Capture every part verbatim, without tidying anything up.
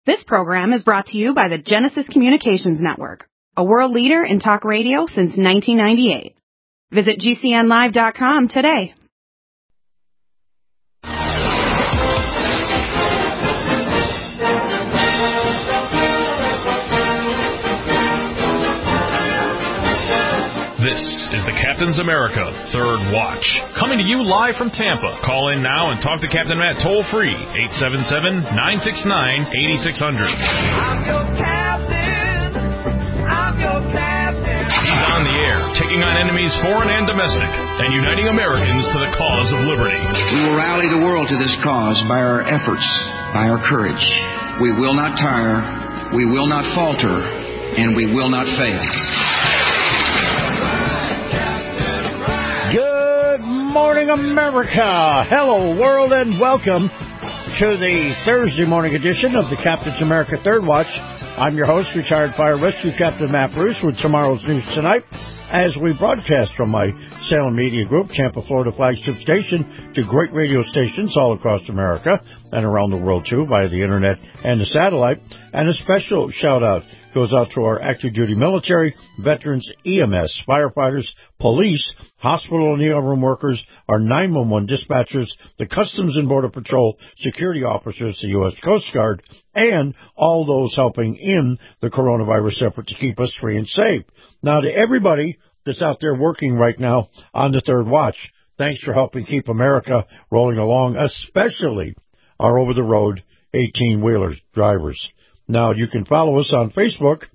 This program is brought to you by the Genesis Communications Network, a world leader in talk radio since nineteen ninety-eight. Visit G C N live dot com today. This is the Captain's America Third Watch, coming to you live from Tampa. Call in now and talk to Captain Matt toll-free, eight seven seven, nine six nine, eight six zero zero. I'm your captain. I'm your captain. He's on the air, taking on enemies foreign and domestic, and uniting Americans to the cause of liberty. We will rally the world to this cause by our efforts, by our courage. We will not tire, we will not falter, and we will not fail. Good morning, America. Hello, world, and welcome to the Thursday morning edition of the Captain's America Third Watch. I'm your host, retired fire rescue Captain Matt Bruce, with tomorrow's news tonight, as we broadcast from my Salem Media Group, Tampa, Florida flagship station, to great radio stations all across America and around the world, too, via the internet and the satellite. And a special shout-out goes out to our active duty military, veterans, E M S, firefighters, police, hospital and E R room workers, our nine one one dispatchers, the Customs and Border Patrol, security officers, the U S Coast Guard, and all those helping in the coronavirus effort to keep us free and safe. Now, to everybody that's out there working right now on the Third Watch, thanks for helping keep America rolling along, especially our over-the-road eighteen-wheeler drivers. Now, you can follow us on Facebook,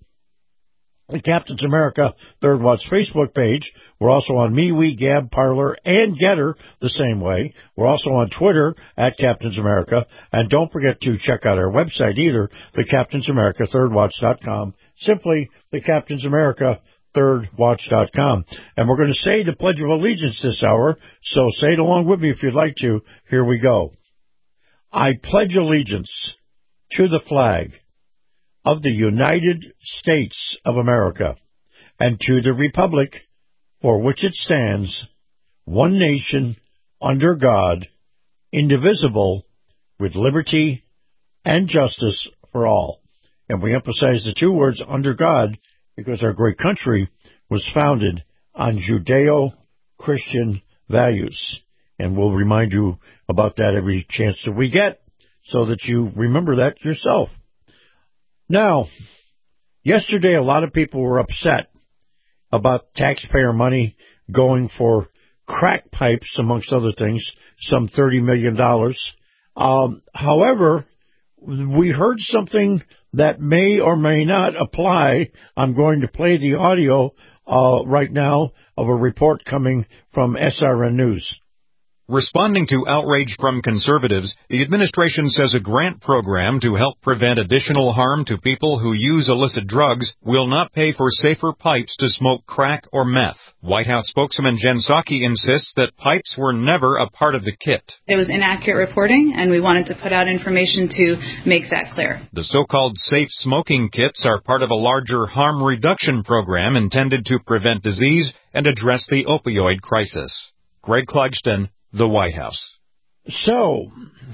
the Captain's America Third Watch Facebook page. We're also on MeWe, Gab, Parler, and Getter the same way. We're also on Twitter at Captain's America. And don't forget to check out our website either, the Captain's America Third Watch dot com. Simply the Captain's America Third Watch dot com. And we're going to say the Pledge of Allegiance this hour, so say it along with me if you'd like to. Here we go. I pledge allegiance to the flag of the United States of America, and to the republic for which it stands, one nation, under God, indivisible, with liberty and justice for all. And we emphasize the two words, under God, because our great country was founded on Judeo-Christian values. And we'll remind you about that every chance that we get, so that you remember that yourself. Now, yesterday a lot of people were upset about taxpayer money going for crack pipes, amongst other things, some thirty million dollars. Um, however, we heard something that may or may not apply. I'm going to play the audio uh, right now of a report coming from S R N News. Responding to outrage from conservatives, the administration says a grant program to help prevent additional harm to people who use illicit drugs will not pay for safer pipes to smoke crack or meth. White House spokesman Jen Psaki insists that pipes were never a part of the kit. It was inaccurate reporting, and we wanted to put out information to make that clear. The so-called safe smoking kits are part of a larger harm reduction program intended to prevent disease and address the opioid crisis. Greg Clugston, the White House. So,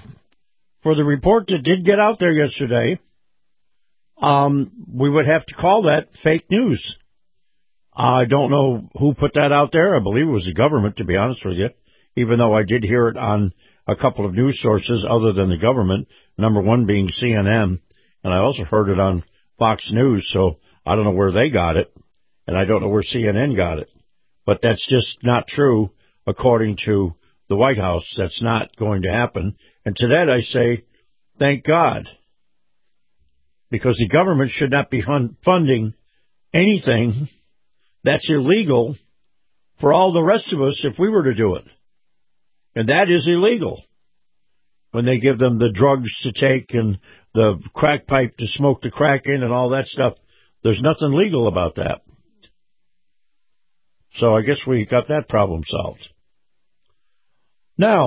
for the report that did get out there yesterday, um, we would have to call that fake news. I don't know who put that out there. I believe it was the government, to be honest with you, even though I did hear it on a couple of news sources other than the government, number one being C N N, and I also heard it on Fox News, so I don't know where they got it, and I don't know where C N N got it. But that's just not true, according to the White House. That's not going to happen. And to that I say, thank God, because the government should not be funding anything that's illegal for all the rest of us if we were to do it. And that is illegal. When they give them the drugs to take and the crack pipe to smoke the crack in and all that stuff, there's nothing legal about that. So I guess we got that problem solved. Now,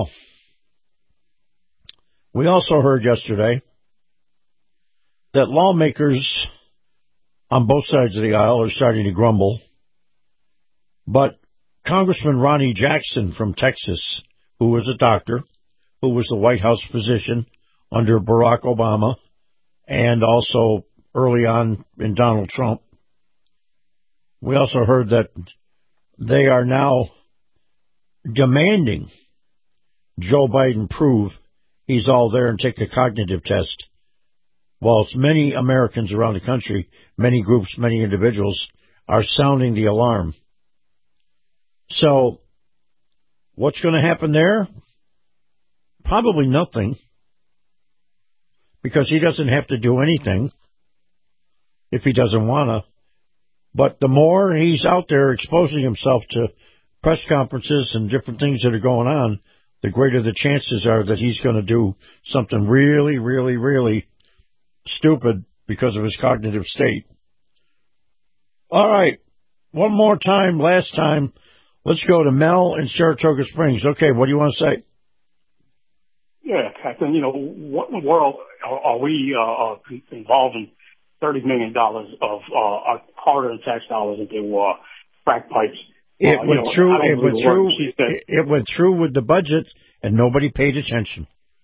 we also heard yesterday that lawmakers on both sides of the aisle are starting to grumble, but Congressman Ronnie Jackson from Texas, who was a doctor, who was the White House physician under Barack Obama, and also early on in Donald Trump. We also heard that they are now demanding Joe Biden prove he's all there and take a cognitive test. Whilst many Americans around the country, many groups, many individuals are sounding the alarm. So, what's going to happen there? Probably nothing, because he doesn't have to do anything if he doesn't want to. But the more he's out there exposing himself to press conferences and different things that are going on, the greater the chances are that he's going to do something really, really, really stupid because of his cognitive state. All right. One more time, last time. Let's go to Mel in Saratoga Springs. Okay, what do you want to say? Yeah, Captain, you know, what in the world are, are we uh, involved in thirty million dollars of uh, hard-earned tax dollars into uh, crack pipes? It uh, went know, through. It went through. It, it went through with the budget, and nobody paid attention.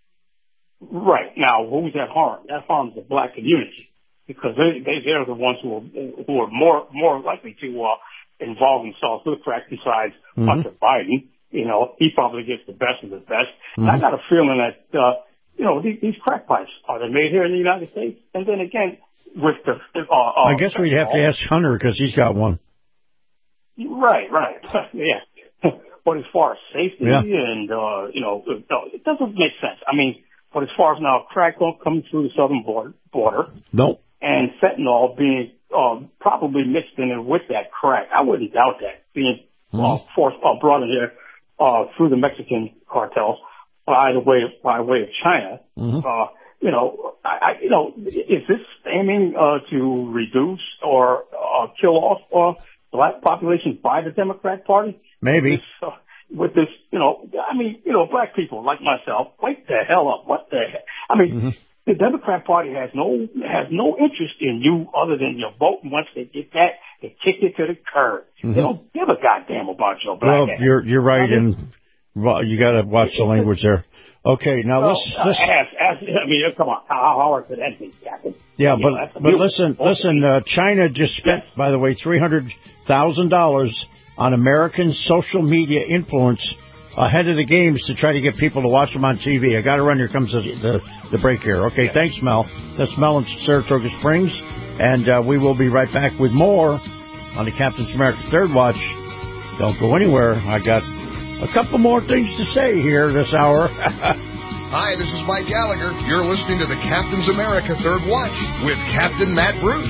Right now, who's that harm? That harms the black community because they, they they're the ones who are who are more more likely to uh, involve themselves with crack besides mm-hmm. Hunter Biden. You know, he probably gets the best of the best. Mm-hmm. I got a feeling that uh, you know these, these crack pipes are they made here in the United States? And then again, with the uh, uh, I guess we'd have to ask Hunter because he's got one. Right, right, yeah. But as far as safety yeah. and uh, you know, it doesn't make sense. I mean, but as far as now crack coming through the southern border, border nope, and fentanyl being uh, probably mixed in with that crack, I wouldn't doubt that being mm-hmm. uh, forced uh, brought in here uh, through the Mexican cartels by the way by way of China. Mm-hmm. Uh, you know, I, I, you know, is this aiming uh, to reduce or uh, kill off uh, black population by the Democrat Party? Maybe. This, uh, with this, you know, I mean, you know, black people like myself, wake the hell up. What the hell? I mean, mm-hmm. the Democrat Party has no has no interest in you other than your vote. And once they get that, they kick you to the curb. Mm-hmm. They don't give a goddamn about your black Well, ass. you're you're right, I mean, and well, you got to watch the language there. Okay, now well, let's, uh, let's ask, ask, I mean, come on, how hard could that be, Captain? Yeah, you but know, but listen, listen. Uh, China just spent, by the way, three hundred thousand dollars on American social media influence ahead of the games to try to get people to watch them on T V. I got to run. Here comes the, the the break here. Okay, yeah. Thanks, Mel. That's Mel in Saratoga Springs, and uh, we will be right back with more on the Captain's America Third Watch. Don't go anywhere. I got a couple more things to say here this hour. Hi, this is Mike Gallagher. You're listening to the Captain's America Third Watch with Captain Matt Bruce.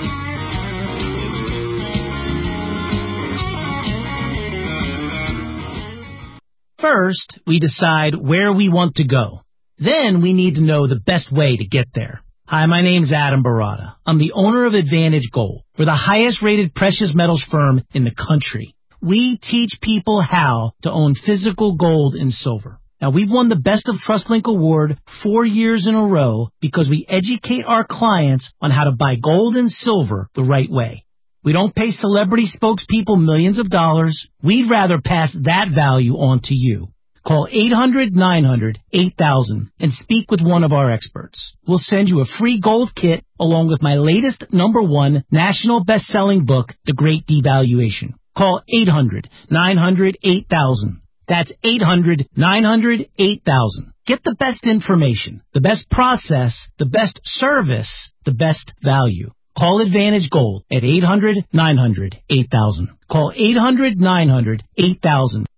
First, we decide where we want to go. Then we need to know the best way to get there. Hi, my name's Adam Barada. I'm the owner of Advantage Gold. We're the highest rated precious metals firm in the country. We teach people how to own physical gold and silver. Now, we've won the Best of TrustLink Award four years in a row because we educate our clients on how to buy gold and silver the right way. We don't pay celebrity spokespeople millions of dollars. We'd rather pass that value on to you. Call eight hundred nine hundred eight thousand and speak with one of our experts. We'll send you a free gold kit along with my latest number one national best-selling book, The Great Devaluation. Call eight hundred nine hundred eight thousand. That's eight hundred nine hundred eight thousand. Get the best information, the best process, the best service, the best value. Call Advantage Gold at eight hundred nine hundred eight thousand. Call eight hundred nine hundred eight thousand.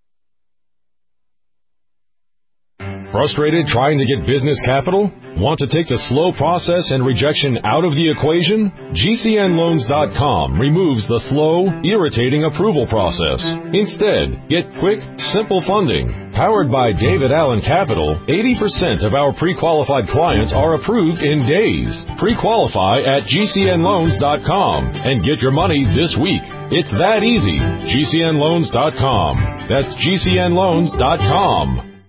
Frustrated trying to get business capital? Want to take the slow process and rejection out of the equation? G C N loans dot com removes the slow, irritating approval process. Instead, get quick, simple funding. Powered by David Allen Capital, eighty percent of our pre-qualified clients are approved in days. Pre-qualify at G C N loans dot com and get your money this week. It's that easy. G C N loans dot com. That's G C N loans dot com.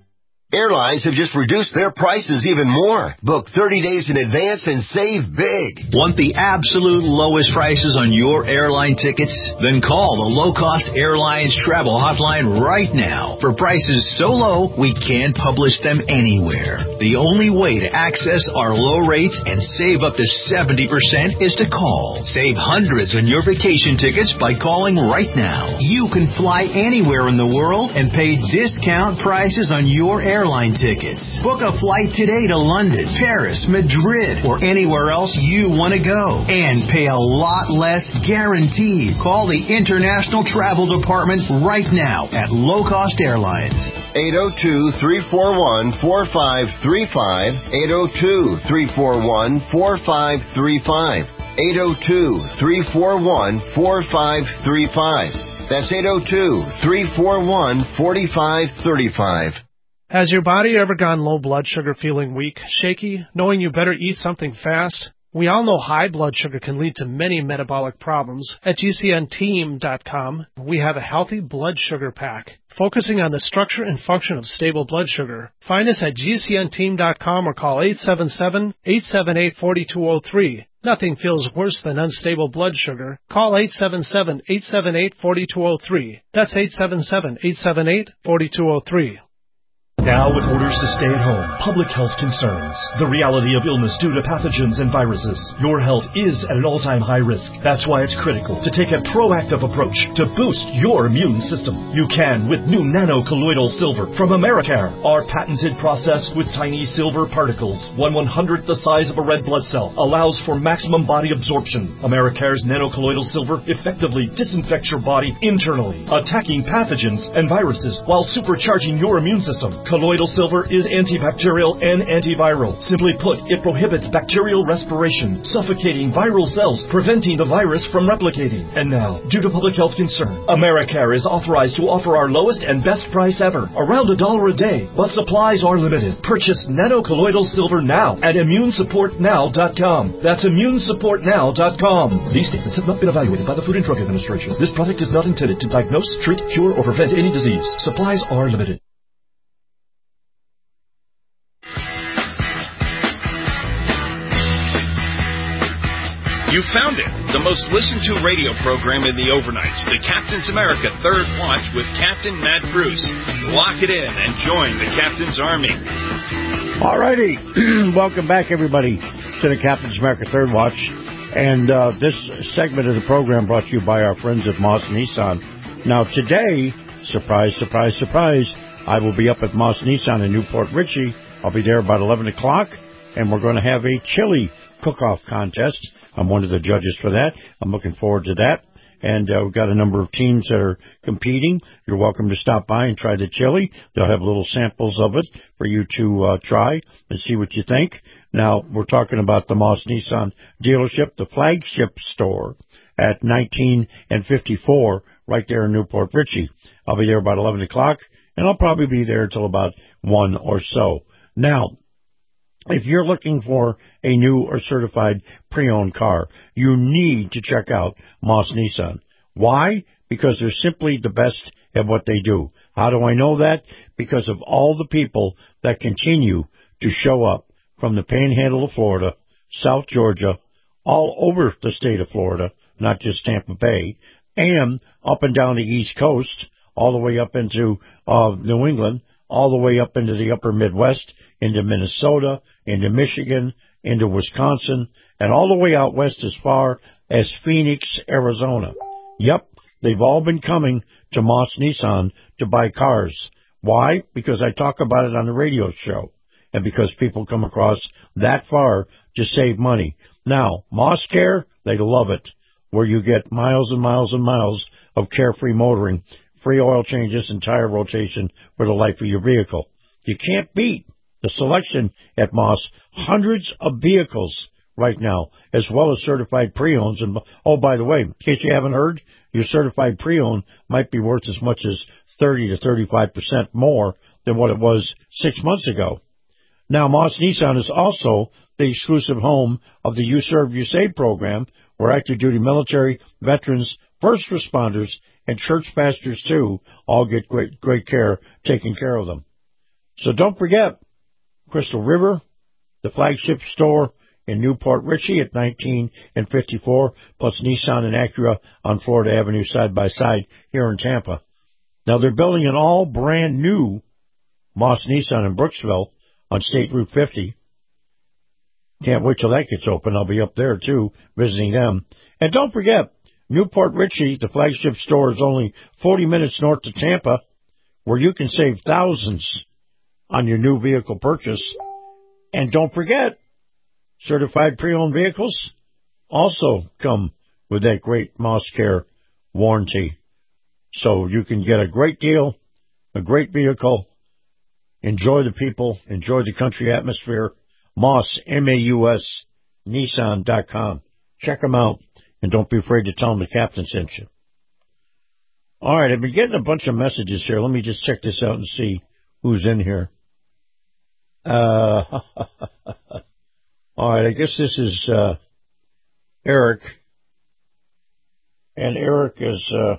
Airlines have just reduced their prices even more. Book thirty days in advance and save big. Want the absolute lowest prices on your airline tickets? Then call the Low Cost Airlines Travel Hotline right now. For prices so low, we can't publish them anywhere. The only way to access our low rates and save up to seventy percent is to call. Save hundreds on your vacation tickets by calling right now. You can fly anywhere in the world and pay discount prices on your airline airline tickets. Book a flight today to London, Paris, Madrid, or anywhere else you want to go. And pay a lot less guaranteed. Call the International Travel Department right now at Low Cost Airlines. eight oh two, three four one, four five three five. eight oh two, three four one, four five three five. eight oh two, three four one, four five three five. That's eight oh two, three four one, four five three five. Has your body ever gone low blood sugar, feeling weak, shaky, knowing you better eat something fast? We all know high blood sugar can lead to many metabolic problems. At G C N team dot com, we have a healthy blood sugar pack, focusing on the structure and function of stable blood sugar. Find us at G C N team dot com or call eight seven seven, eight seven eight, four two zero three. Nothing feels worse than unstable blood sugar. Call eight seven seven, eight seven eight, four two zero three. That's eight seven seven, eight seven eight, four two zero three. Now with orders to stay at home, public health concerns, the reality of illness due to pathogens and viruses, your health is at an all-time high risk. That's why it's critical to take a proactive approach to boost your immune system. You can with new nano-colloidal silver from Americare. Our patented process with tiny silver particles, one one-hundredth the size of a red blood cell, allows for maximum body absorption. Americare's nano-colloidal silver effectively disinfects your body internally, attacking pathogens and viruses while supercharging your immune system. Colloidal silver is antibacterial and antiviral. Simply put, it prohibits bacterial respiration, suffocating viral cells, preventing the virus from replicating. And now, due to public health concern, Americare is authorized to offer our lowest and best price ever, around a dollar a day, but supplies are limited. Purchase nano-colloidal silver now at immune support now dot com. That's immune support now dot com. These statements have not been evaluated by the Food and Drug Administration. This product is not intended to diagnose, treat, cure, or prevent any disease. Supplies are limited. You found it, the most listened to radio program in the overnights, the Captain's America Third Watch with Captain Matt Bruce. Lock it in and join the Captain's Army. All righty. Welcome back, everybody, to the Captain's America Third Watch. And uh, this segment of the program brought to you by our friends at Moss Nissan. Now, today, surprise, surprise, surprise, I will be up at Moss Nissan in Newport Richey. I'll be there about eleven o'clock, and we're going to have a chili cook-off contest. I'm one of the judges for that. I'm looking forward to that. And uh, we've got a number of teams that are competing. You're welcome to stop by and try the chili. They'll have little samples of it for you to uh, try and see what you think. Now, we're talking about the Moss Nissan dealership, the flagship store at nineteen and fifty-four right there in Newport Richey. I'll be there about eleven o'clock, and I'll probably be there until about one or so. Now, if you're looking for a new or certified pre-owned car, you need to check out Moss Nissan. Why? Because they're simply the best at what they do. How do I know that? Because of all the people that continue to show up from the Panhandle of Florida, South Georgia, all over the state of Florida, not just Tampa Bay, and up and down the East Coast, all the way up into uh, New England, all the way up into the upper Midwest, into Minnesota, into Michigan, into Wisconsin, and all the way out west as far as Phoenix, Arizona. Yep, they've all been coming to Moss Nissan to buy cars. Why? Because I talk about it on the radio show, and because people come across that far to save money. Now, Moss Care, they love it, where you get miles and miles and miles of carefree motoring, free oil changes and tire rotation for the life of your vehicle. You can't beat the selection at Moss. Hundreds of vehicles right now, as well as certified pre-owns. And oh, by the way, in case you haven't heard, your certified pre-owned might be worth as much as thirty to thirty-five percent more than what it was six months ago. Now, Moss Nissan is also the exclusive home of the You Serve, You Save program, where active duty military, veterans, first responders, and church pastors, too, all get great, great care taking care of them. So don't forget, Crystal River, the flagship store in Newport Richey at nineteen and fifty-four, plus Nissan and Acura on Florida Avenue side by side here in Tampa. Now they're building an all brand new Moss Nissan in Brooksville on State Route fifty. Can't wait till that gets open. I'll be up there too, visiting them. And don't forget, Newport Richey, the flagship store, is only forty minutes north of Tampa, where you can save thousands on your new vehicle purchase. And don't forget, certified pre-owned vehicles also come with that great Moss Care warranty. So you can get a great deal, a great vehicle, enjoy the people, enjoy the country atmosphere. Moss, M A U S, Nissan dot com. Check them out, and don't be afraid to tell them the captain sent you. All right, I've been getting a bunch of messages here. Let me just check this out and see who's in here. Uh, all right, I guess this is uh, Eric. And Eric is uh,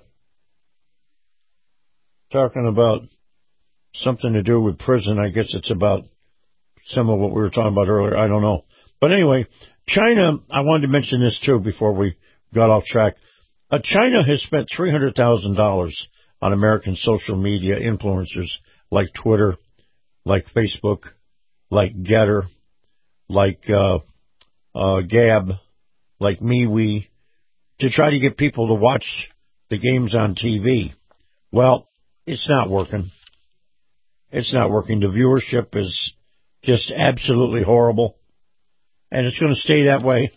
talking about something to do with prison. I guess it's about some of what we were talking about earlier. I don't know. But anyway, China, I wanted to mention this too before we got off track. Uh, China has spent three hundred thousand dollars on American social media influencers like Twitter, like Facebook, like Getter, like uh, uh, Gab, like MeWe, to try to get people to watch the games on T V. Well, it's not working. It's not working. The viewership is just absolutely horrible, and it's going to stay that way.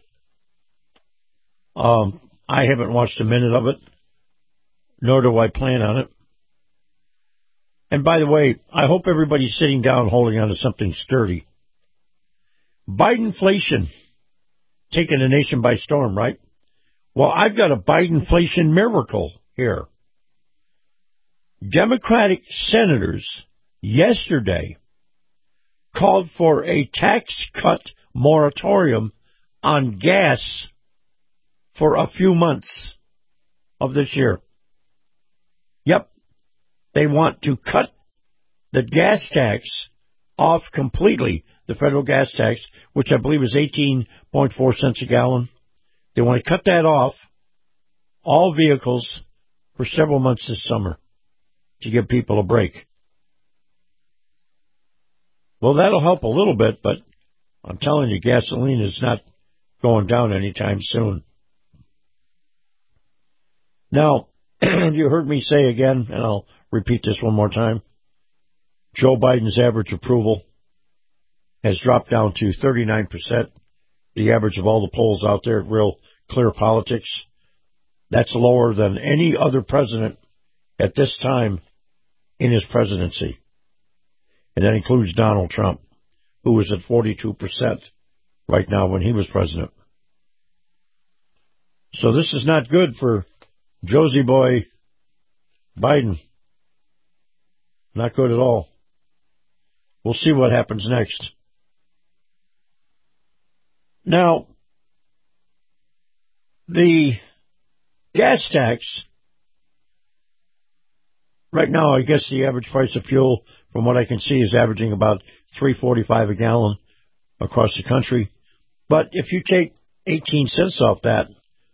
Um, I haven't watched a minute of it, nor do I plan on it. And by the way, I hope everybody's sitting down holding on to something sturdy. Bidenflation taking the nation by storm, right? Well, I've got a Bidenflation miracle here. Democratic senators yesterday called for a tax cut moratorium on gas for a few months of this year. Yep. They want to cut the gas tax off completely, the federal gas tax, which I believe is eighteen point four cents a gallon. They want to cut that off, all vehicles, for several months this summer to give people a break. Well, that'll help a little bit, but I'm telling you, gasoline is not going down anytime soon. Now, you heard me say again, and I'll repeat this one more time, Joe Biden's average approval has dropped down to thirty-nine percent, the average of all the polls out there at Real Clear Politics. That's lower than any other president at this time in his presidency. And that includes Donald Trump, who was at forty-two percent right now when he was president. So this is not good for Josie Boy Biden. Not good at all. We'll see what happens next. Now, the gas tax, right now I guess the average price of fuel, from what I can see, is averaging about three forty-five a gallon across the country. But if you take eighteen cents off that,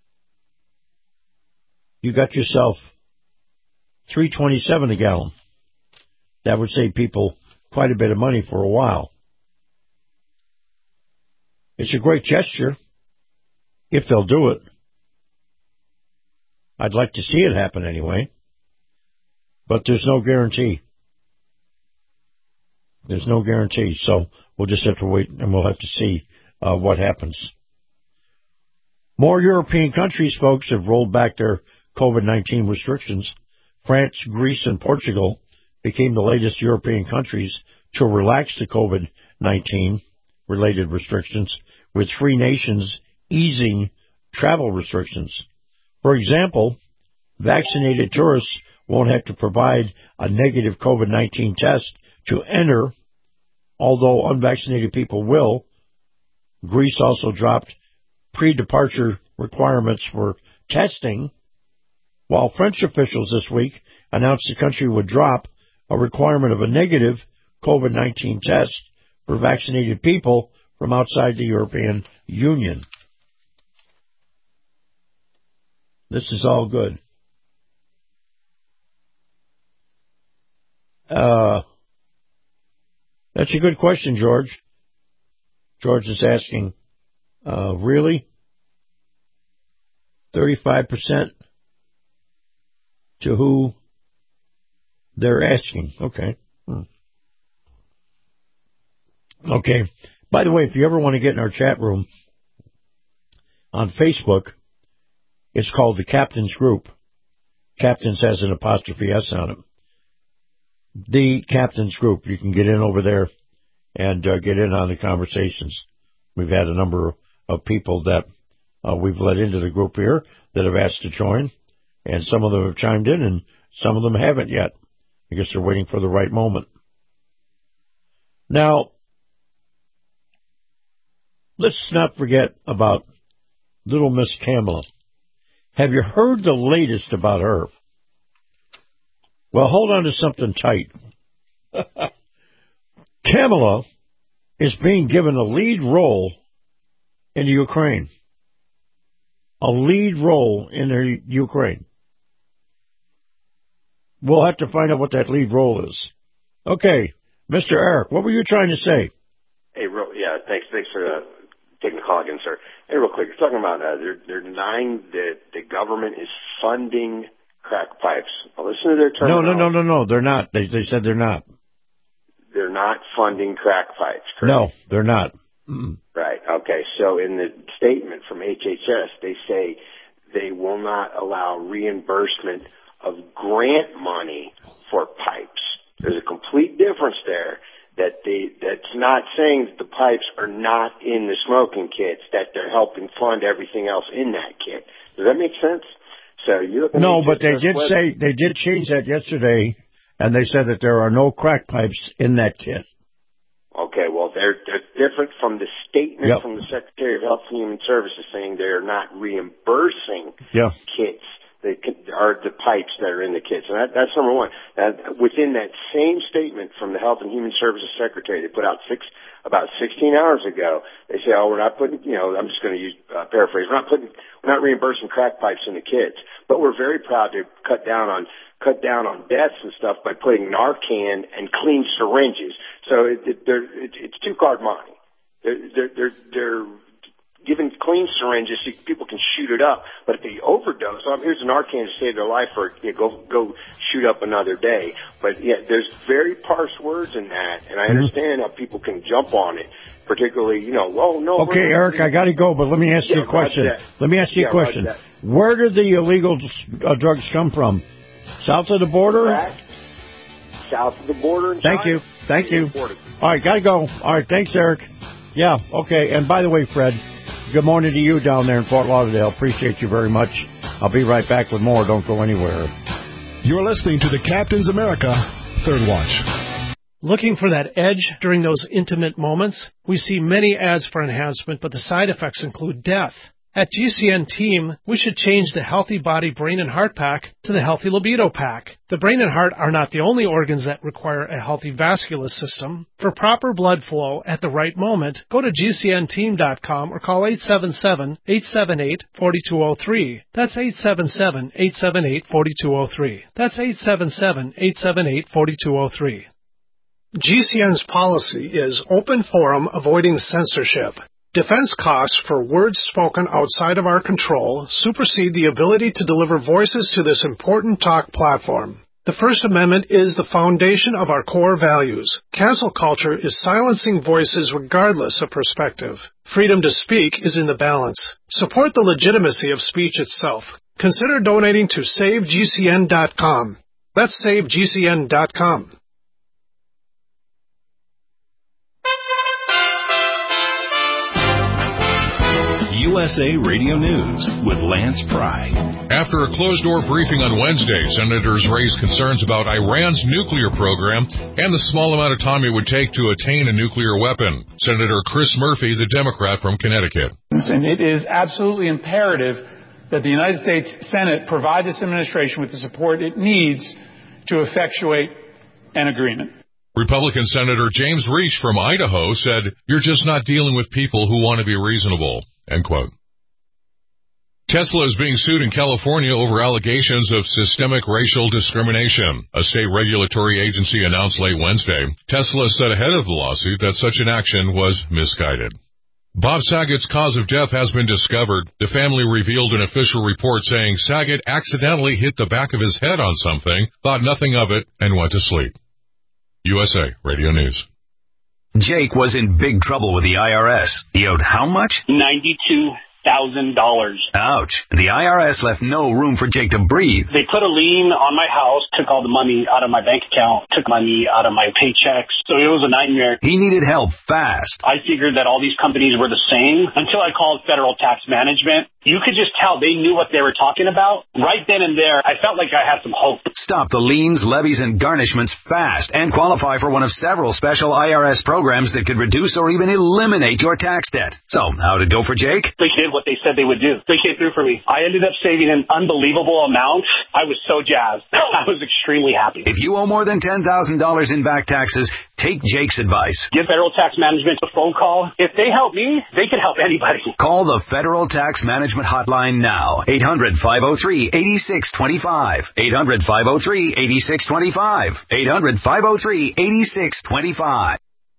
you got yourself three twenty-seven a gallon. That would save people quite a bit of money for a while. It's a great gesture, if they'll do it. I'd like to see it happen anyway, but there's no guarantee. There's no guarantee, so we'll just have to wait and we'll have to see uh, what happens. More European countries, folks, have rolled back their COVID nineteen restrictions. France, Greece, and Portugal became the latest European countries to relax the COVID nineteen related restrictions, with three nations easing travel restrictions. For example, vaccinated tourists won't have to provide a negative COVID nineteen test to enter, although unvaccinated people will. Greece also dropped pre-departure requirements for testing, while French officials this week announced the country would drop a requirement of a negative COVID nineteen tests for vaccinated people from outside the European Union. This is all good. Uh, that's a good question, George. George is asking, uh, really? thirty-five percent to who they're asking. Okay. Hmm. Okay. By the way, if you ever want to get in our chat room on Facebook, it's called the Captain's Group. Captain's has an apostrophe S on it. The Captain's Group. You can get in over there and uh, get in on the conversations. We've had a number of people that uh, we've let into the group here that have asked to join, and some of them have chimed in, and some of them haven't yet. I guess they're waiting for the right moment. Now, let's not forget about little Miss Kamala. Have you heard the latest about her? Well, hold on to something tight. Kamala is being given a lead role in Ukraine. A lead role in the Ukraine. We'll have to find out what that lead role is. Okay, Mister Eric, what were you trying to say? Hey, real, yeah, thanks, thanks for uh, taking the call again, sir. Hey, real quick, you're talking about uh, they're, they're denying that the government is funding crack pipes. Now, listen to their terminology. No, no, no, no, no, they're not. They, they said they're not. They're not funding crack pipes, correct? No, they're not. Mm. Right, okay. So in the statement from H H S, they say they will not allow reimbursement of grant money for pipes. There's a complete difference there. That they, that's not saying that the pipes are not in the smoking kits, that they're helping fund everything else in that kit. Does that make sense? So you look at No, but they did web- say, they did change that yesterday, and they said that there are no crack pipes in that kit. Okay, well, they're, they're different from the statement yep. from the Secretary of Health and Human Services saying they're not reimbursing yeah. kits. They are the pipes that are in the kits. And that, that's number one. That, within that same statement from the Health and Human Services Secretary they put out six, about sixteen hours ago, they say, oh, we're not putting, you know, I'm just going to use, uh, paraphrase, we're not putting, we're not reimbursing crack pipes in the kits. But we're very proud to cut down on, cut down on deaths and stuff by putting Narcan and clean syringes. So it, it, they're, it, it's two-card money. They're, they're, they're, they're giving clean syringes so people can shoot it up. But if they overdose, well, here's an Narcan to save their life or you know, go go shoot up another day. But yeah, there's very parse words in that, and I mm-hmm. understand how people can jump on it. Particularly, you know, well, no. Okay, Eric, I got to go, but let me ask yeah, you a question. Let me ask you yeah, a question. Where do the illegal uh, drugs come from? South of the border? Correct. South of the border. In Thank China. you. Thank you. Imported. All right, got to go. All right, thanks, Eric. Yeah, okay. And by the way, Fred, good morning to you down there in Fort Lauderdale. Appreciate you very much. I'll be right back with more. Don't go anywhere. You're listening to the Captain's America Third Watch. Looking for that edge during those intimate moments? We see many ads for enhancement, but the side effects include death. At G C N Team, we should change the Healthy Body, Brain, and Heart Pack to the Healthy Libido Pack. The brain and heart are not the only organs that require a healthy vascular system. For proper blood flow at the right moment, go to G C N team dot com or call eight seven seven, eight seven eight, four two zero three. That's eight seven seven, eight seven eight, four two zero three. That's eight seven seven, eight seven eight, four two zero three. G C N's policy is open forum, avoiding censorship. Defense costs for words spoken outside of our control supersede the ability to deliver voices to this important talk platform. The First Amendment is the foundation of our core values. Cancel culture is silencing voices regardless of perspective. Freedom to speak is in the balance. Support the legitimacy of speech itself. Consider donating to save G C N dot com. That's save G C N dot com. U S A Radio News with Lance Pry. After a closed-door briefing on Wednesday, senators raised concerns about Iran's nuclear program and the small amount of time it would take to attain a nuclear weapon. Senator Chris Murphy, the Democrat from Connecticut. And it is absolutely imperative that the United States Senate provide this administration with the support it needs to effectuate an agreement. Republican Senator James Reach from Idaho said, "You're just not dealing with people who want to be reasonable." End quote. Tesla is being sued in California over allegations of systemic racial discrimination. A state regulatory agency announced late Wednesday. Tesla said ahead of the lawsuit that such an action was misguided. Bob Saget's cause of death has been discovered. The family revealed an official report saying Saget accidentally hit the back of his head on something, thought nothing of it, and went to sleep. U S A Radio News. Jake was in big trouble with the I R S. He owed how much? ninety-two thousand dollars. Ouch. The I R S left no room for Jake to breathe. They put a lien on my house, took all the money out of my bank account, took money out of my paychecks. So it was a nightmare. He needed help fast. I figured that all these companies were the same until I called Federal Tax Management. You could just tell they knew what they were talking about. Right then and there, I felt like I had some hope. Stop the liens, levies, and garnishments fast and qualify for one of several special I R S programs that could reduce or even eliminate your tax debt. So, how'd it go for Jake? They did what they said they would do. They came through for me. I ended up saving an unbelievable amount. I was so jazzed. I was extremely happy. If you owe more than ten thousand dollars in back taxes, take Jake's advice. Give Federal Tax Management a phone call. If they help me, they can help anybody. Call the Federal Tax Management Hotline now. eight hundred, five oh three, eight six two five. eight hundred, five oh three, eight six two five. eight hundred, five oh three, eight six two five.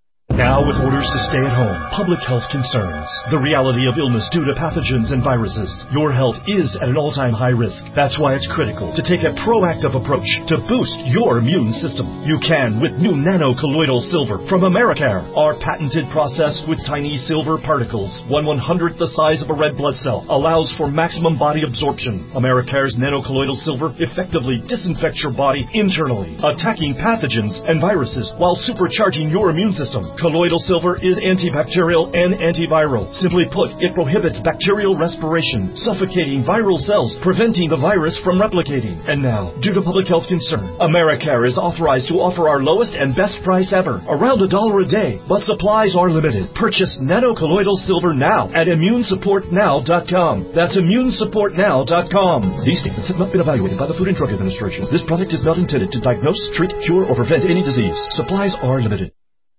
Now with orders to stay at home, public health concerns, the reality of illness due to pathogens and viruses, your health is at an all-time high risk. That's why it's critical to take a proactive approach to boost your immune system. You can with new nano-colloidal silver from Americare. Our patented process with tiny silver particles, one one-hundredth the size of a red blood cell, allows for maximum body absorption. Americare's nano-colloidal silver effectively disinfects your body internally, attacking pathogens and viruses while supercharging your immune system. Colloidal silver is antibacterial and antiviral. Simply put, it prohibits bacterial respiration, suffocating viral cells, preventing the virus from replicating. And now, due to public health concern, Americare is authorized to offer our lowest and best price ever, around a dollar a day, but supplies are limited. Purchase nano-colloidal silver now at immune support now dot com. That's immune support now dot com. These statements have not been evaluated by the Food and Drug Administration. This product is not intended to diagnose, treat, cure, or prevent any disease. Supplies are limited.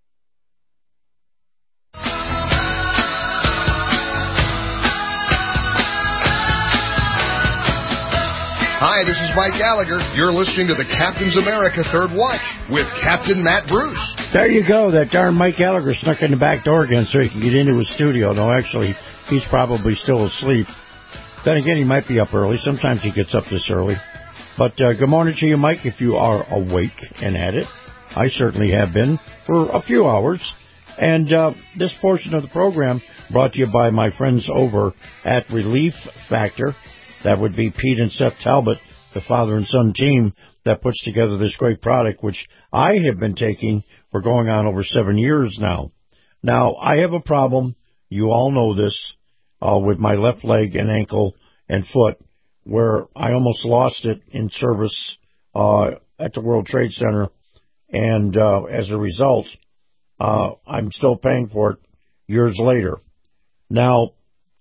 Hi, this is Mike Gallagher. You're listening to the Captain's America Third Watch with Captain Matt Bruce. There you go. That darn Mike Gallagher snuck in the back door again so he can get into his studio. No, actually, he's probably still asleep. Then again, he might be up early. Sometimes he gets up this early. But uh, good morning to you, Mike, if you are awake and at it. I certainly have been for a few hours. And uh, this portion of the program brought to you by my friends over at Relief Factor. That would be Pete and Seth Talbot, the father and son team that puts together this great product, which I have been taking for going on over seven years now. Now, I have a problem, you all know this, uh, with my left leg and ankle and foot, where I almost lost it in service uh, at the World Trade Center, and uh, as a result, uh, I'm still paying for it years later. Now,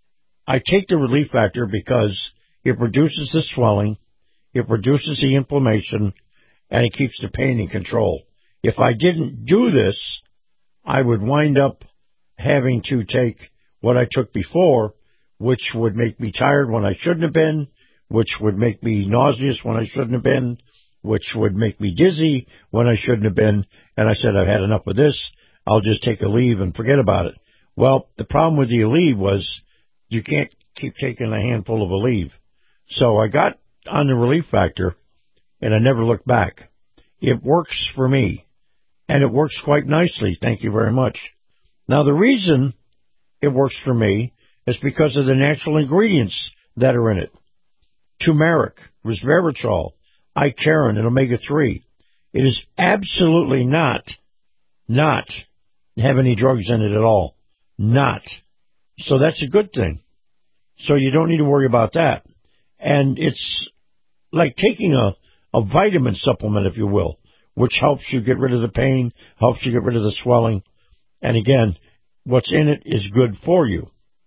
I take the Relief Factor because it reduces the swelling, it reduces the inflammation, and it keeps the pain in control. If I didn't do this, I would wind up having to take what I took before, which would make me tired when I shouldn't have been, which would make me nauseous when I shouldn't have been, which would make me dizzy when I shouldn't have been, and I said, I've had enough of this, I'll just take a leave and forget about it. Well, the problem with the Aleve was you can't keep taking a handful of Aleve. So I got on the Relief Factor, and I never looked back. It works for me, and it works quite nicely, thank you very much. Now, the reason it works for me is because of the natural ingredients that are in it. Turmeric, resveratrol, Icariin, and omega three. It is absolutely not, not have any drugs in it at all. Not. So that's a good thing. So you don't need to worry about that. And it's like taking a, a vitamin supplement, if you will, which helps you get rid of the pain, helps you get rid of the swelling. And again, what's in it is good for you.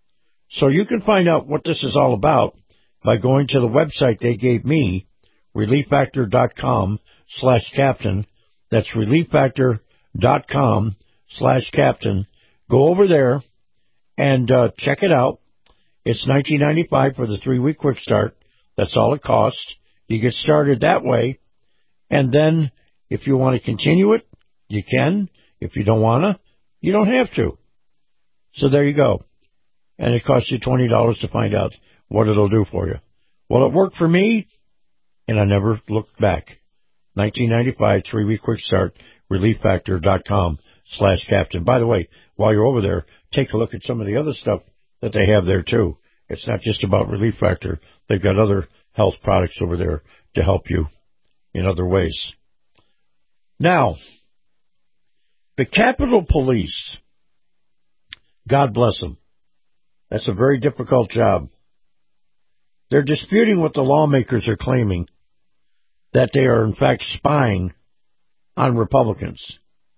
So you can find out what this is all about by going to the website they gave me, relief factor dot com slash captain. That's relief factor dot com slash captain. Go over there and uh, check it out. It's nineteen ninety-five for the three-week quick start. That's all it costs. You get started that way. And then if you want to continue it, you can. If you don't want to, you don't have to. So there you go. And it costs you twenty dollars to find out what it'll do for you. Well, it worked for me, and I never looked back. nineteen ninety-five, three-week quick start, relief factor dot com slash captain. By the way, while you're over there, take a look at some of the other stuff that they have there, too. It's not just about Relief Factor. They've got other health products over there to help you in other ways. Now, the Capitol Police, God bless them. That's a very difficult job. They're disputing what the lawmakers are claiming, that they are, in fact, spying on Republicans.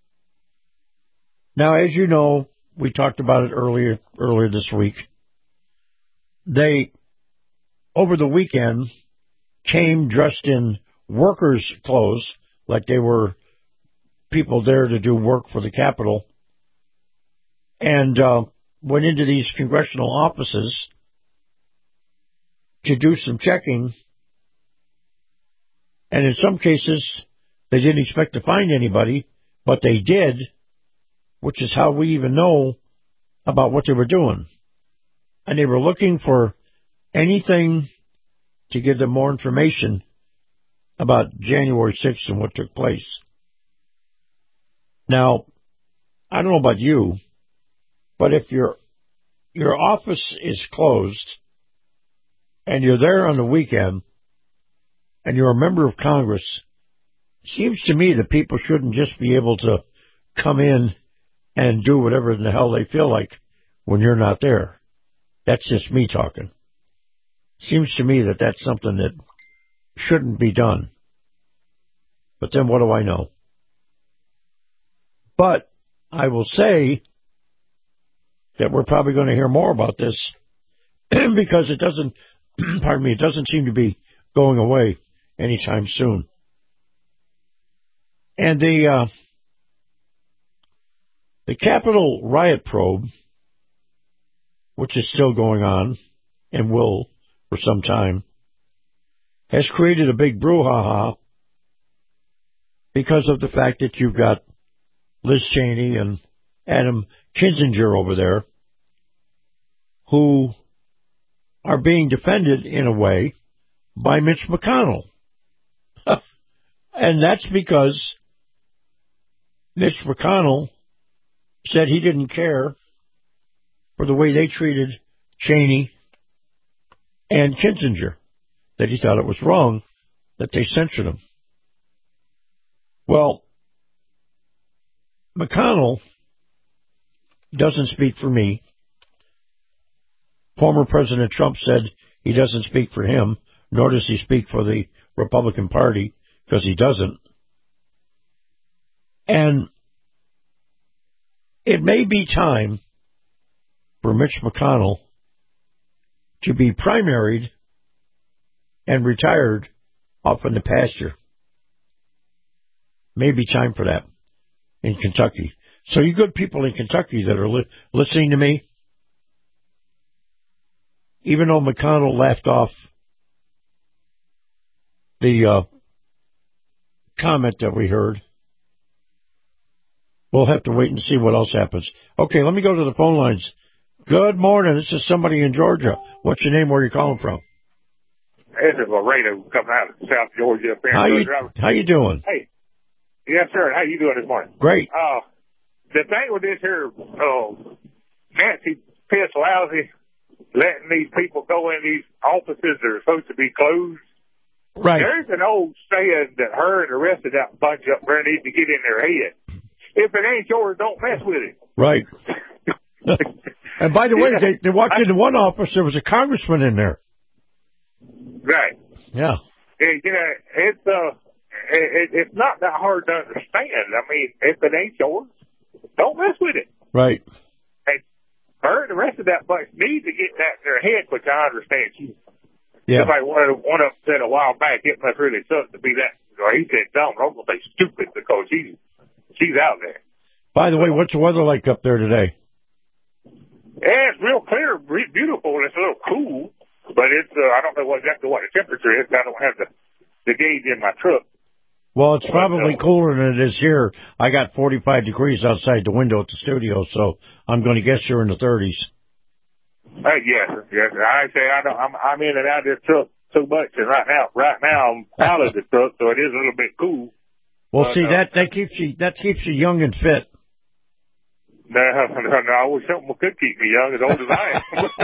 Now, as you know, we talked about it earlier earlier this week. They, over the weekend, came dressed in workers' clothes, like they were people there to do work for the Capitol, and uh, went into these congressional offices to do some checking. And in some cases, they didn't expect to find anybody, but they did, which is how we even know about what they were doing. And they were looking for anything to give them more information about January sixth and what took place. Now, I don't know about you, but if your your office is closed and you're there on the weekend and you're a member of Congress, it seems to me that people shouldn't just be able to come in and do whatever in the hell they feel like when you're not there. That's just me talking. Seems to me that that's something that shouldn't be done. But then what do I know? But I will say that we're probably going to hear more about this because it doesn't, pardon me, it doesn't seem to be going away anytime soon. And the uh, the Capitol riot probe, which is still going on and will for some time, has created a big brouhaha because of the fact that you've got Liz Cheney and Adam Kinzinger over there who are being defended in a way by Mitch McConnell. And that's because Mitch McConnell said he didn't care for the way they treated Cheney and Kinzinger, that he thought it was wrong that they censored him. Well, McConnell doesn't speak for me. Former President Trump said he doesn't speak for him, nor does he speak for the Republican Party, because he doesn't. And it may be time for Mitch McConnell to be primaried and retired off in the pasture. Maybe time for that in Kentucky. So you good people in Kentucky that are li- listening to me, even though McConnell laughed off the uh, comment that we heard, we'll have to wait and see what else happens. Okay, let me go to the phone lines. Good morning. This is somebody in Georgia. What's your name? Where are you calling from? This is Laredo coming out of South Georgia. Up there. How you, how you doing? Hey. Yes, sir. How you doing this morning? Great. Uh, the thing with this here, uh, Nancy piss lousy, letting these people go in these offices that are supposed to be closed. Right. There's an old saying that her and the rest of that bunch up there need to get in their head. If it ain't yours, don't mess with it. Right. And by the way, they, they walked into one office, there was a congressman in there. Right. Yeah. It, you know, it's, uh, it, it's not that hard to understand. I mean, if it ain't yours, don't mess with it. Right. And her and the rest of that bunch need to get that in their head, which I understand. She, yeah. Somebody one of, one of them said a while back, it must really suck to be that, or he said dumb, or I'm going to say stupid, because she's, she's out there. By the way, what's the weather like up there today? Yeah, it's real clear, re- beautiful, and it's a little cool, but it's, uh, I don't know what exactly what the temperature is. I don't have the, the gauge in my truck. Well, it's probably cooler than it is here. I got forty-five degrees outside the window at the studio, so I'm going to guess you're in the thirties. Uh, yes, yes. I say I don't, I'm, I'm in and out of this truck so much, and right now, right now I'm out of the truck, so it is a little bit cool. Well, but, see, uh, that, that keeps you, that keeps you young and fit. No, no, no, I wish something could keep me young, as old as I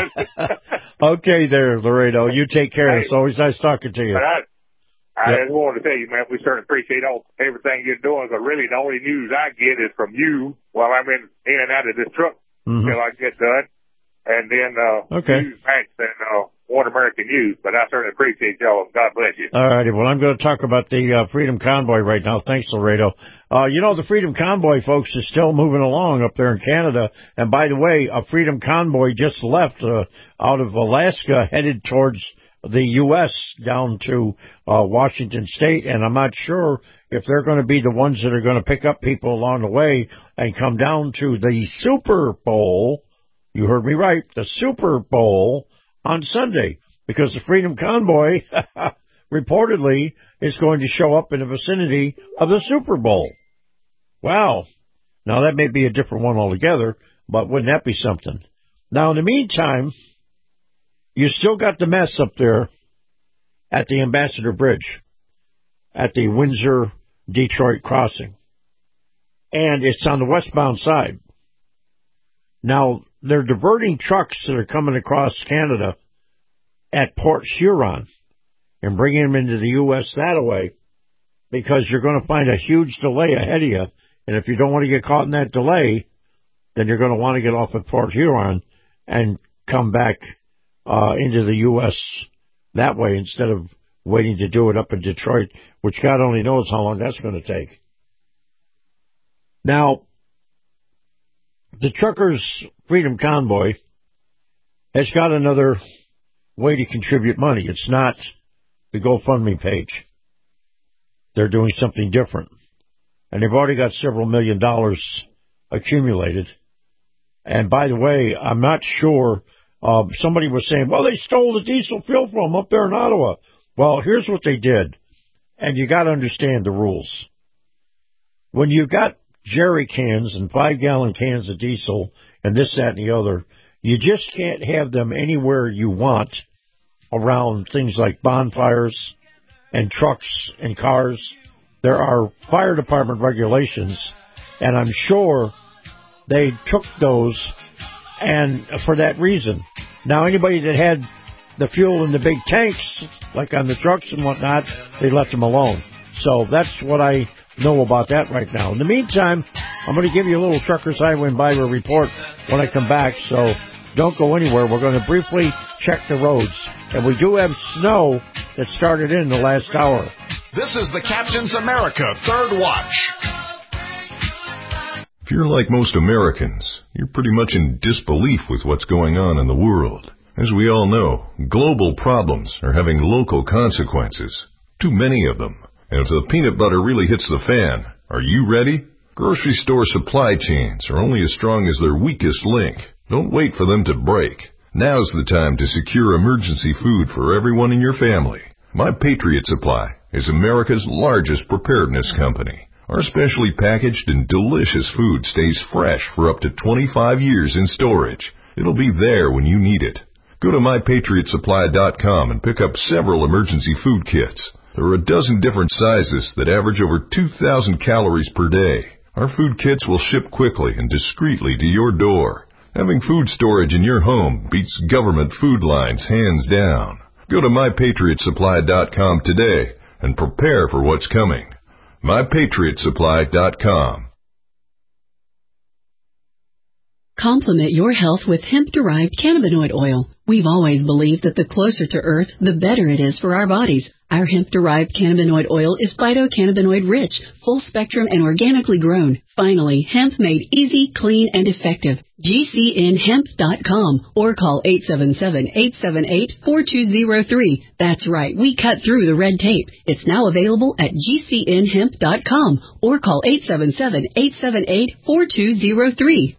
am. Okay there, Laredo. You take care. Hey, it's always nice talking to you. But I, I yep. just wanted to tell you, man, we certainly appreciate all everything you're doing, because really the only news I get is from you while I'm in, in and out of this truck mm-hmm. until I get done. And then, uh, okay. Newsmax and, uh, One American News. But I certainly appreciate y'all. God bless you. All righty. Well, I'm going to talk about the uh, Freedom Convoy right now. Thanks, Laredo. Uh, you know, the Freedom Convoy, folks, is still moving along up there in Canada. And by the way, a Freedom Convoy just left uh, out of Alaska, headed towards the U S down to uh, Washington State. And I'm not sure if they're going to be the ones that are going to pick up people along the way and come down to the Super Bowl. You heard me right, the Super Bowl on Sunday, because the Freedom Convoy reportedly is going to show up in the vicinity of the Super Bowl. Wow. Now, that may be a different one altogether, but wouldn't that be something? Now, in the meantime, you still got the mess up there at the Ambassador Bridge, at the Windsor-Detroit crossing. And it's on the westbound side. Now, they're diverting trucks that are coming across Canada at Port Huron and bringing them into the U S that way, because you're going to find a huge delay ahead of you. And if you don't want to get caught in that delay, then you're going to want to get off at Port Huron and come back uh, into the U S that way instead of waiting to do it up in Detroit, which God only knows how long that's going to take. Now, the Truckers Freedom Convoy has got another way to contribute money. It's not the GoFundMe page. They're doing something different. And they've already got several million dollars accumulated. And by the way, I'm not sure, uh, somebody was saying, well, they stole the diesel fuel from up there in Ottawa. Well, here's what they did. And you got to understand the rules. When you've got jerry cans and five-gallon cans of diesel and this, that, and the other, you just can't have them anywhere you want around things like bonfires and trucks and cars. There are fire department regulations, and I'm sure they took those and for that reason. Now, anybody that had the fuel in the big tanks, like on the trucks and whatnot, they left them alone. So that's what I know about that right now. In the meantime, I'm going to give you a little Truckers Highway and Byway report when I come back, so don't go anywhere. We're going to briefly check the roads. And we do have snow that started in the last hour. This is the Captain's America Third Watch. If you're like most Americans, you're pretty much in disbelief with what's going on in the world. As we all know, global problems are having local consequences. Too many of them. And if the peanut butter really hits the fan, are you ready? Grocery store supply chains are only as strong as their weakest link. Don't wait for them to break. Now's the time to secure emergency food for everyone in your family. My Patriot Supply is America's largest preparedness company. Our specially packaged and delicious food stays fresh for up to twenty-five years in storage. It'll be there when you need it. Go to my patriot supply dot com and pick up several emergency food kits. There are a dozen different sizes that average over two thousand calories per day. Our food kits will ship quickly and discreetly to your door. Having food storage in your home beats government food lines hands down. Go to my patriot supply dot com today and prepare for what's coming. my patriot supply dot com. Complement your health with hemp-derived cannabinoid oil. We've always believed that the closer to Earth, the better it is for our bodies. Our hemp-derived cannabinoid oil is phytocannabinoid rich, full spectrum, and organically grown. Finally, hemp made easy, clean, and effective. G C N hemp dot com or call eight seven seven, eight seven eight, four two zero three. That's right, we cut through the red tape. It's now available at G C N hemp dot com or call eight seven seven, eight seven eight, four two zero three.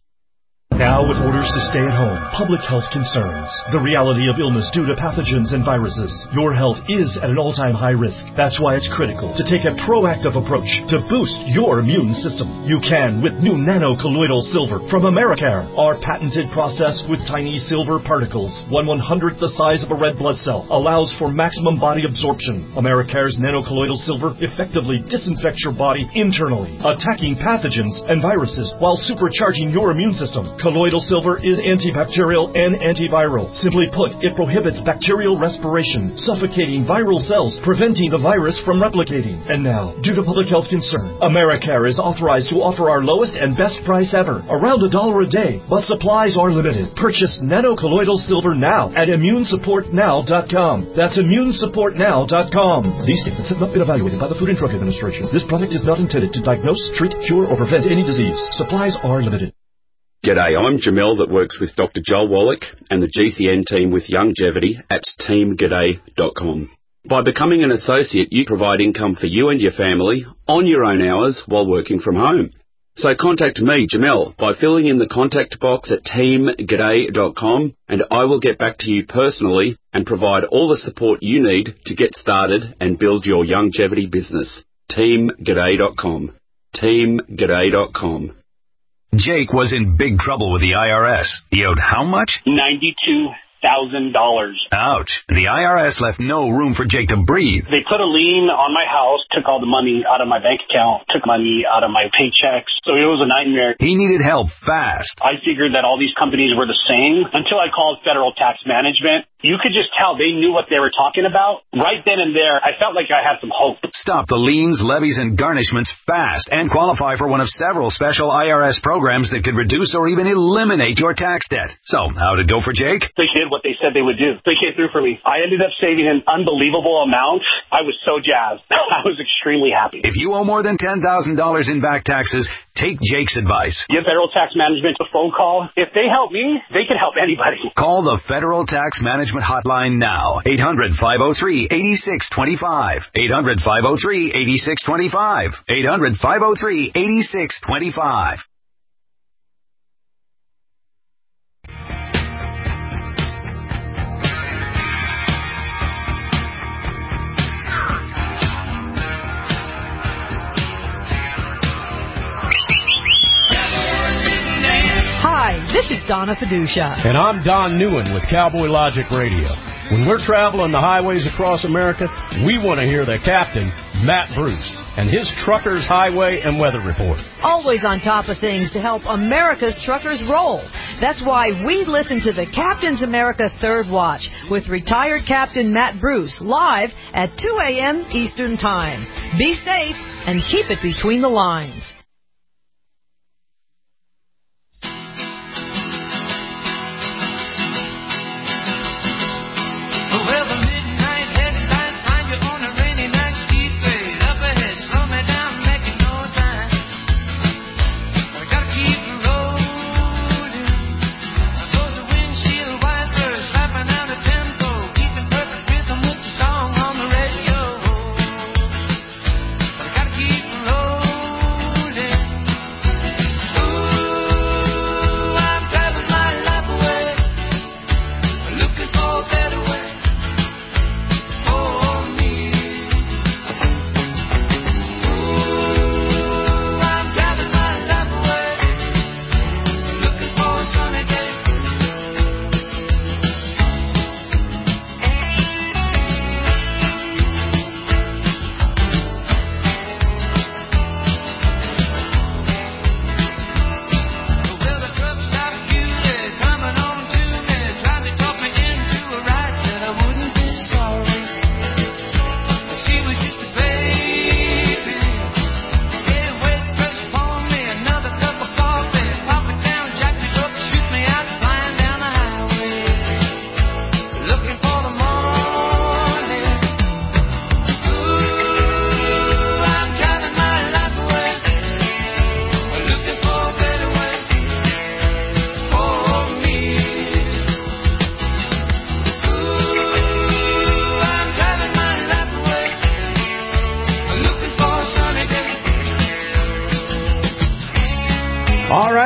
Now with orders to stay at home, public health concerns, the reality of illness due to pathogens and viruses, your health is at an all-time high risk. That's why it's critical to take a proactive approach to boost your immune system. You can with new nano-colloidal silver from Americare. Our patented process with tiny silver particles, one one-hundredth the size of a red blood cell, allows for maximum body absorption. Americare's nano-colloidal silver effectively disinfects your body internally, attacking pathogens and viruses while supercharging your immune system. Colloidal silver is antibacterial and antiviral. Simply put, it prohibits bacterial respiration, suffocating viral cells, preventing the virus from replicating. And now, due to public health concern, Americare is authorized to offer our lowest and best price ever, around a dollar a day, but supplies are limited. Purchase nano-colloidal silver now at immune support now dot com. That's immune support now dot com. These statements have not been evaluated by the Food and Drug Administration. This product is not intended to diagnose, treat, cure, or prevent any disease. Supplies are limited. G'day, I'm Jamel that works with Doctor Joel Wallach and the G C N team with Longevity at team g'day dot com. By becoming an associate, you provide income for you and your family on your own hours while working from home. So contact me, Jamel, by filling in the contact box at team g'day dot com and I will get back to you personally and provide all the support you need to get started and build your longevity business. team g'day dot com. team g'day dot com. Jake was in big trouble with the I R S. He owed how much? ninety-two thousand dollars. Ouch. The I R S left no room for Jake to breathe. They put a lien on my house, took all the money out of my bank account, took money out of my paychecks. So it was a nightmare. He needed help fast. I figured that all these companies were the same until I called Federal Tax Management. You could just tell they knew what they were talking about. Right then and there, I felt like I had some hope. Stop the liens, levies, and garnishments fast and qualify for one of several special I R S programs that could reduce or even eliminate your tax debt. So, how'd it go for Jake? They did what they said they would do. They came through for me. I ended up saving an unbelievable amount. I was so jazzed. I was extremely happy. If you owe more than ten thousand dollars in back taxes, take Jake's advice. Give Federal Tax Management a phone call. If they help me, they can help anybody. Call the Federal Tax Management hotline now. eight hundred, five oh three, eight six two five. eight hundred, five oh three, eight six two five. eight hundred, five oh three, eight six two five. Hi, this is Donna Fiducia. And I'm Don Newen with Cowboy Logic Radio. When we're traveling the highways across America, we want to hear the captain, Matt Bruce, and his Truckers Highway and Weather Report. Always on top of things to help America's truckers roll. That's why we listen to the Captain's America Third Watch with retired Captain Matt Bruce live at two a.m. Eastern Time. Be safe and keep it between the lines.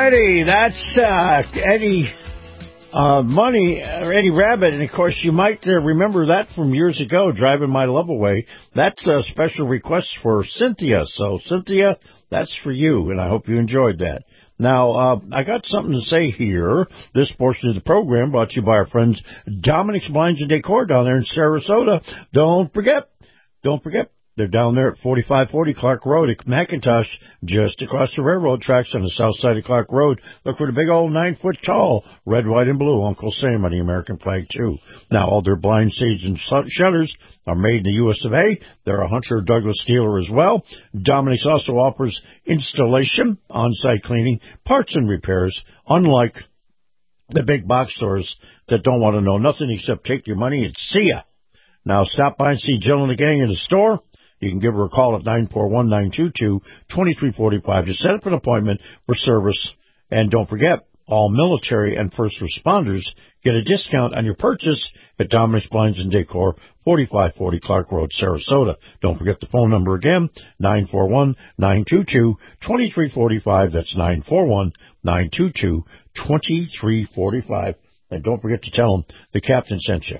righty, that's uh, Eddie uh, Money, or Eddie Rabbit, and of course you might uh, remember that from years ago, Driving My Love Away. That's a special request for Cynthia, so Cynthia, that's for you, and I hope you enjoyed that. Now, uh, I got something to say here. This portion of the program brought to you by our friends Dominic's Blinds and Decor down there in Sarasota. Don't forget, don't forget, they're down there at forty-five forty Clark Road at McIntosh, just across the railroad tracks on the south side of Clark Road. Look for the big old nine-foot tall, red, white, and blue Uncle Sam on the American flag, too. Now, all their blind shades and shutters are made in the U S of A. They're a Hunter Douglas dealer as well. Dominic's also offers installation, on-site cleaning, parts and repairs, unlike the big box stores that don't want to know nothing except take your money and see ya. Now, stop by and see Jill and the gang in the store. You can give her a call at nine four one, nine two two, two three four five to set up an appointment for service. And don't forget, all military and first responders get a discount on your purchase at Dominic's Blinds and Decor, forty-five forty Clark Road, Sarasota. Don't forget the phone number again, nine four one, nine two two, two three four five. That's nine four one, nine two two, two three four five. And don't forget to tell them the captain sent you.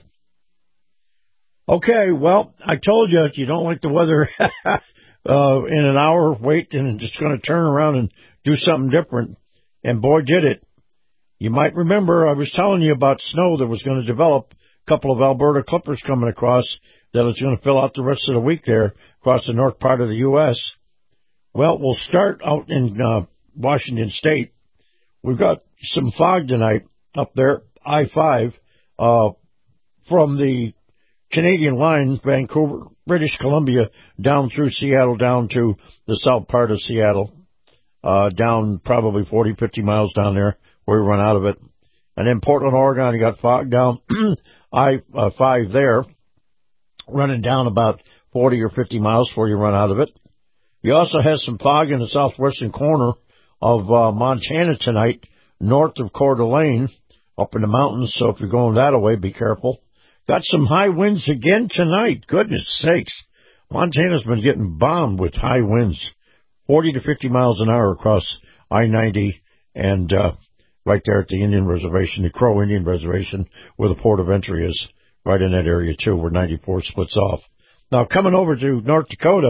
Okay, well, I told you if you don't like the weather uh, in an hour, wait, and it's going to turn around and do something different. And boy, did it. You might remember I was telling you about snow that was going to develop. A couple of Alberta clippers coming across that was going to fill out the rest of the week there across the north part of the U S. Well, we'll start out in uh, Washington State. We've got some fog tonight up there, I five, uh, from the Canadian line, Vancouver, British Columbia, down through Seattle, down to the south part of Seattle, uh, down probably forty, fifty miles down there where we run out of it. And then Portland, Oregon, you got fog down I five there, running down about forty or fifty miles before you run out of it. You also have some fog in the southwestern corner of uh, Montana tonight, north of Coeur d'Alene, up in the mountains, so if you're going that way, be careful. Got some high winds again tonight. Goodness sakes. Montana's been getting bombed with high winds, forty to fifty miles an hour across I ninety and uh, right there at the Indian Reservation, the Crow Indian Reservation, where the port of entry is, right in that area, too, where ninety-four splits off. Now, coming over to North Dakota,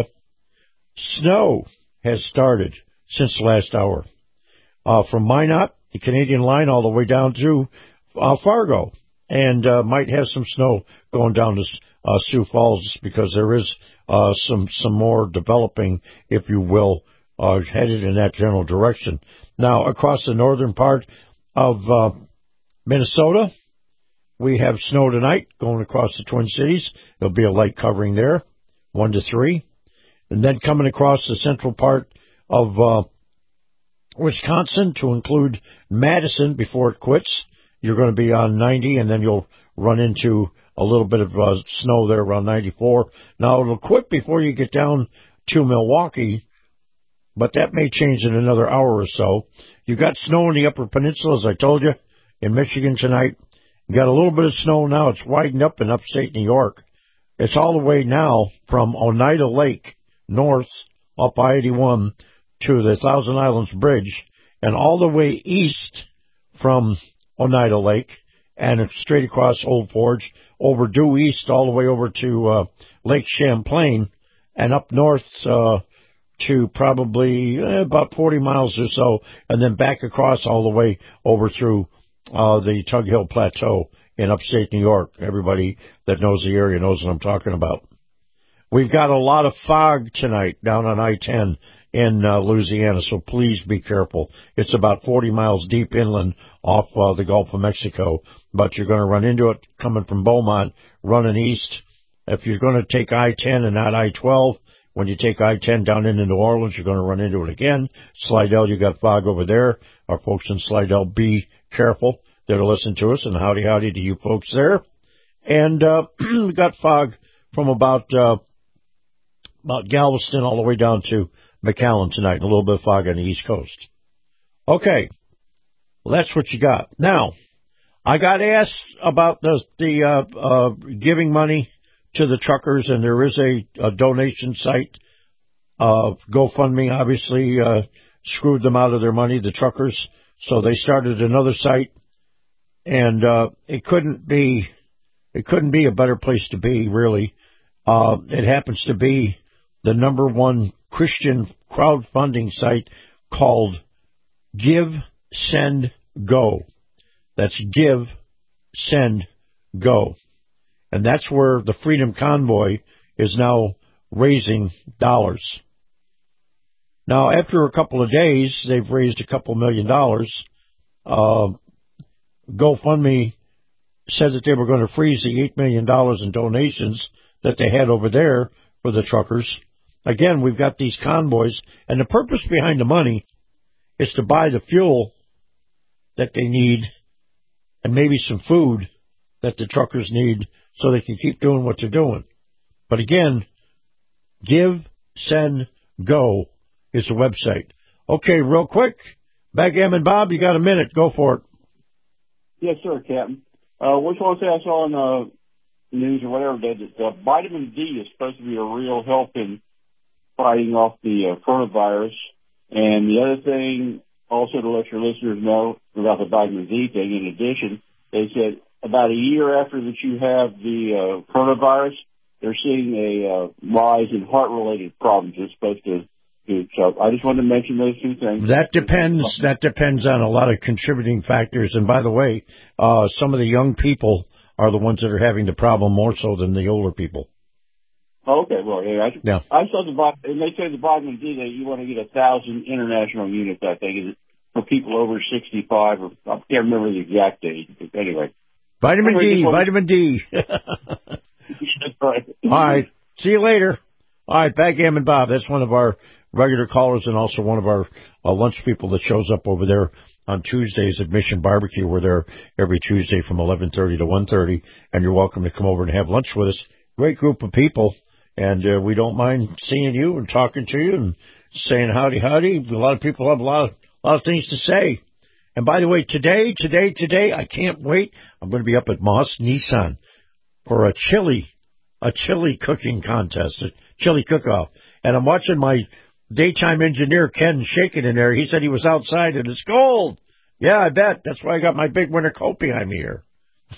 snow has started since the last hour. Uh, from Minot, the Canadian line, all the way down to uh, Fargo. And uh, might have some snow going down to uh, Sioux Falls because there is uh, some some more developing, if you will, uh, headed in that general direction. Now, across the northern part of uh, Minnesota, we have snow tonight going across the Twin Cities. There'll be a light covering there, one to three. And then coming across the central part of uh, Wisconsin to include Madison before it quits. You're going to be on ninety, and then you'll run into a little bit of uh, snow there around ninety-four. Now, it'll quit before you get down to Milwaukee, but that may change in another hour or so. You've got snow in the Upper Peninsula, as I told you, in Michigan tonight. You got a little bit of snow now. It's widened up in upstate New York. It's all the way now from Oneida Lake north up I eighty-one to the Thousand Islands Bridge, and all the way east from Oneida Lake, and it's straight across Old Forge, over due east all the way over to uh, Lake Champlain, and up north uh, to probably eh, about forty miles or so, and then back across all the way over through uh, the Tug Hill Plateau in upstate New York. Everybody that knows the area knows what I'm talking about. We've got a lot of fog tonight down on I ten in uh, Louisiana, so please be careful. It's about forty miles deep inland off uh, the Gulf of Mexico, but you're going to run into it coming from Beaumont, running east. If you're going to take I ten and not I twelve, when you take I ten down into New Orleans, you're going to run into it again. Slidell, you got fog over there. Our folks in Slidell, be careful. They're listening to us, and howdy, howdy to you folks there. And uh, we got fog from about uh, about Galveston all the way down to McAllen tonight, and a little bit of fog on the East Coast. Okay, well, that's what you got. Now, I got asked about the, the uh, uh, giving money to the truckers, and there is a, a donation site. Uh, GoFundMe obviously uh, screwed them out of their money. The truckers So they started another site, and uh, it couldn't be it couldn't be a better place to be, really. Uh, it happens to be the number one Christian crowdfunding site called Give, Send, Go. That's Give, Send, Go. And that's where the Freedom Convoy is now raising dollars. Now, after a couple of days, they've raised a couple million dollars. Uh, GoFundMe said that they were going to freeze the eight million dollars in donations that they had over there for the truckers. Again, we've got these convoys, and the purpose behind the money is to buy the fuel that they need and maybe some food that the truckers need so they can keep doing what they're doing. But again, Give, Send, Go is the website. Okay, real quick, Backgammon Bob, you got a minute. Go for it. Yes, sir, Captain. Uh, what you want to say I saw on the news or whatever that uh, vitamin D is supposed to be a real help in fighting off the uh, coronavirus. And the other thing, also to let your listeners know about the vitamin D thing, in addition, they said about a year after that you have the uh, coronavirus, they're seeing a uh, rise in heart-related problems. It's supposed to do. So I just wanted to mention those two things. That depends. That depends on a lot of contributing factors. And by the way, uh, some of the young people are the ones that are having the problem more so than the older people. Okay, well, yeah, I, yeah. I saw the vit- and they say the vitamin D that you want to get a thousand international units. I think is for people over sixty-five, or I can't remember the exact age. But anyway, vitamin anyway, D, vitamin D. right. All right, see you later. All right, Backgammon Bob. That's one of our regular callers and also one of our uh, lunch people that shows up over there on Tuesdays at Mission Barbecue. We're there every Tuesday from eleven thirty to one thirty, and you're welcome to come over and have lunch with us. Great group of people. And uh, we don't mind seeing you and talking to you and saying howdy, howdy. A lot of people have a lot of, a lot of things to say. And by the way, today, today, today, I can't wait. I'm going to be up at Moss Nissan for a chili, a chili cooking contest, a chili cook-off. And I'm watching my daytime engineer, Ken, shaking in there. He said he was outside and it's cold. Yeah, I bet. That's why I got my big winter coat behind me here.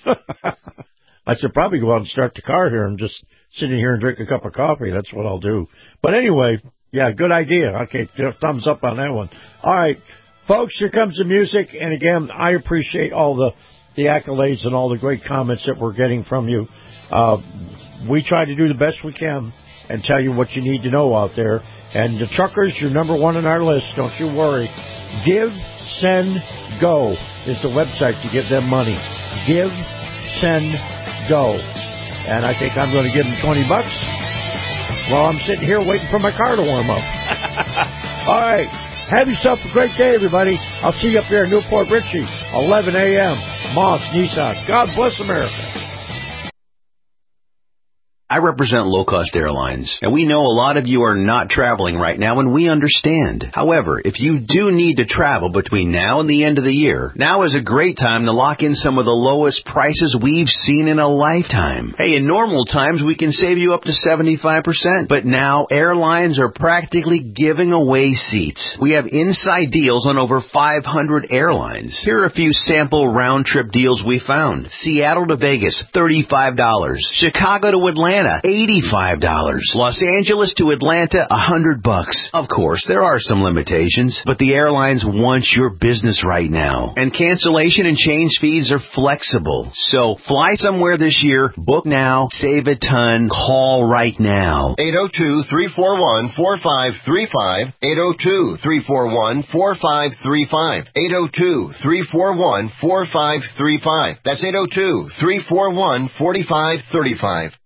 I should probably go out and start the car here and just sit in here and drink a cup of coffee. That's what I'll do. But anyway, yeah, good idea. Okay, thumbs up on that one. All right, folks, here comes the music. And again, I appreciate all the, the accolades and all the great comments that we're getting from you. Uh, we try to do the best we can and tell you what you need to know out there. And the truckers, you're number one on our list. Don't you worry. Give, Send, Go is the website to give them money. Give, Send, Go. And I think I'm going to give them twenty bucks while I'm sitting here waiting for my car to warm up. All right. Have yourself a great day, everybody. I'll see you up there in Newport Richie, eleven a.m. Moss Nissan. God bless America. I represent Low Cost Airlines, and we know a lot of you are not traveling right now, and we understand. However, if you do need to travel between now and the end of the year, now is a great time to lock in some of the lowest prices we've seen in a lifetime. Hey, in normal times, we can save you up to seventy-five percent, but now airlines are practically giving away seats. We have inside deals on over five hundred airlines. Here are a few sample round-trip deals we found. Seattle to Vegas, thirty-five dollars. Chicago to Atlanta, eighty-five dollars. Los Angeles to Atlanta, one hundred bucks. Of course, there are some limitations, but the airlines want your business right now. And cancellation and change fees are flexible. So fly somewhere this year, book now, save a ton, call right now. eight oh two, three four one, four five three five. eight oh two, three four one, four five three five. eight oh two, three four one, four five three five. That's eight oh two, three four one, four five three five.